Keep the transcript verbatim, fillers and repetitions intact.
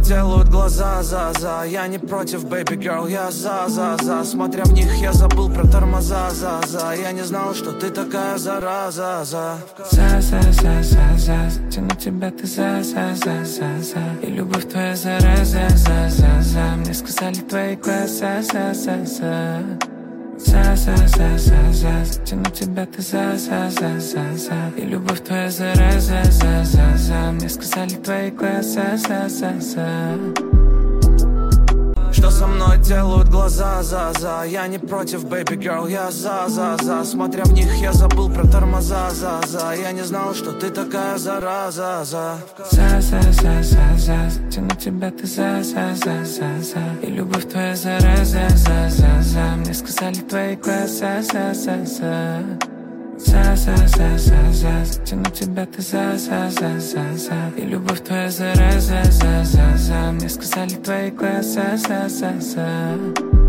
делают глаза, за-за. Я не против, baby girl, я за-за-за. Смотря в них, я забыл про тормоза, за-за. Я не знал, что ты такая зараза, за. За-за-за-за-за, тяну тебя ты за-за-за-за-за. И любовь твоя зараза-за-за-за. Мне сказали твои глаза, за-за-за. За-за-за-за-за, тяну тебя ты за-за-за-за-за. И любовь твоя зараза-за-за-за. Мне сказали твои глаза, за-за-за. Что со мной делают глаза, за-за. Я не против, baby girl, я за-за-за. Смотря в них, я забыл про тормоза, за-за. Я не знал, что ты такая зараза, за. За-за-за-за-за, тяну тебя ты за-за-за-за-за. И любовь твоя зараза-за-за-за. Мне сказали твои глаза, за-за-за. За-за-за-за-за, тяну тебя ты за-за-за-за-за. И любовь твоя зараза-за-за-за. Мне сказали твои глаза, за-за-за.